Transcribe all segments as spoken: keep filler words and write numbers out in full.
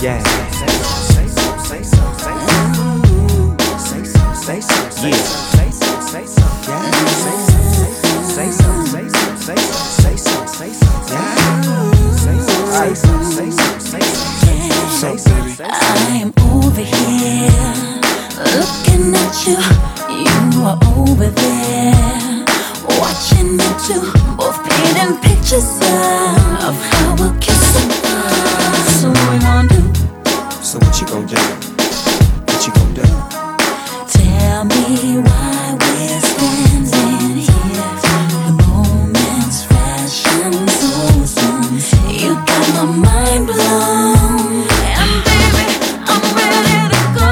Yeah. Say so, say so, say so. Say so, say so, say so. Say so, say so. Yeah. Say so, say so, say so, say so, say so, say so. Yeah. Say so, say so, say so, say so, say so. I am over here looking at you. You are over there watching me too. Both painting pictures of how we'll kiss and love. So what we gonna do? So what you gon' do? What you gon' do? Tell me why we're standing here. The moment's fresh and so soon. You got my mind blown, and baby, I'm ready to go.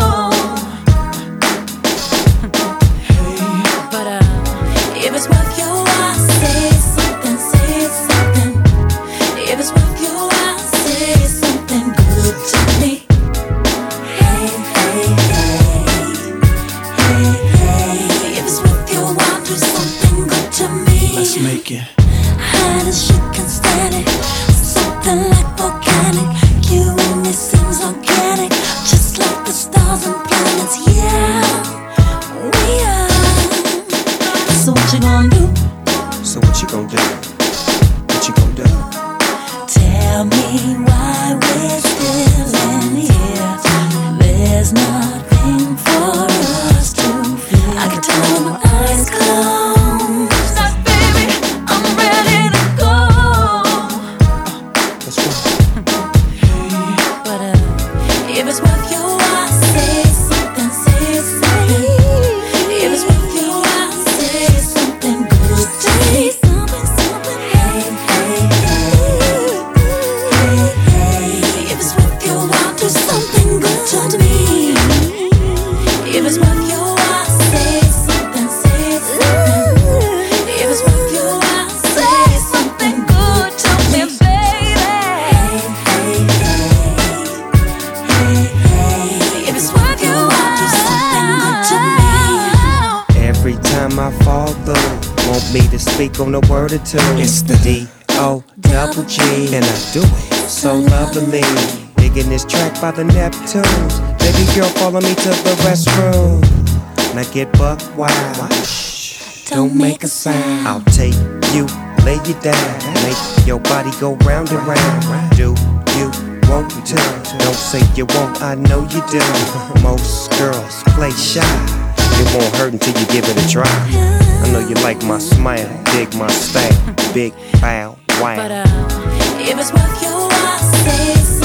But uh, if it's worth your while, say something, say something. If it's worth your while, say something good to me. Hey, hey, hey, hey, hey. If it's worth your while, do something good to me. Let's make it. Hot as she can stand it, something like volcanic. You and me seems organic, just like the stars and planets. Yeah, we are. So what you gonna do? So what you gon' do? What you gon' do? Tell me why we're still in here. There's nothing for us to fear. I can tell when my eyes close. Now, baby, I'm ready to go. Let's go. But uh, if it's worth your while, say something, say something. If it's worth your while, say something good to me. Something, something. Hey, hey, hey, hey, hey. If it's worth your while, do something good to me. If it's worth your while, say something, say something. If it's worth your while, say something good to me, baby. Hey, hey, hey, hey, hey. If it's worth your while, do something good to me. Every time I fall through, want me to speak on a word or two. It's the D O double G, and I do it so lovely. Digging this track by the Neptunes. Baby girl, follow me to the restroom. Now get buck wild. Shh, don't make a sound. I'll take you, lay you down, make your body go round and round. Do you want to? Don't say you won't, I know you do. Most girls play shy. It won't hurt until you give it a try. I know you like my smile, dig my style, big bow, wow. But uh, if it's worth your while, say something.